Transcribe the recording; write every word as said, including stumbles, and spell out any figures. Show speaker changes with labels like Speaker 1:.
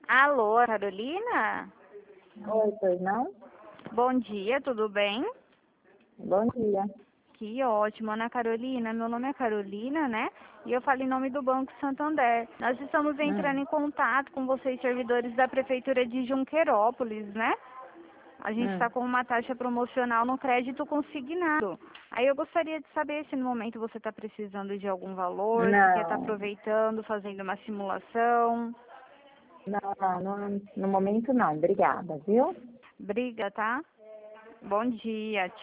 Speaker 1: Alô, Carolina?
Speaker 2: Oi, pois não?
Speaker 1: Bom dia, tudo bem?
Speaker 2: Bom dia.
Speaker 1: Que ótimo, Ana Carolina. Meu nome é Carolina, né? E eu falo em nome do Banco Santander. Nós estamos entrando
Speaker 2: Hum.
Speaker 1: em contato com vocês, servidores da Prefeitura de Junqueirópolis, né? A gente está
Speaker 2: Hum.
Speaker 1: com uma taxa promocional no crédito consignado. Aí eu gostaria de saber se no momento você está precisando de algum valor, se quer estar
Speaker 2: Não,
Speaker 1: aproveitando, fazendo uma simulação.
Speaker 2: não, não, no, no momento não. Obrigada, viu?
Speaker 1: Briga, tá? Bom dia.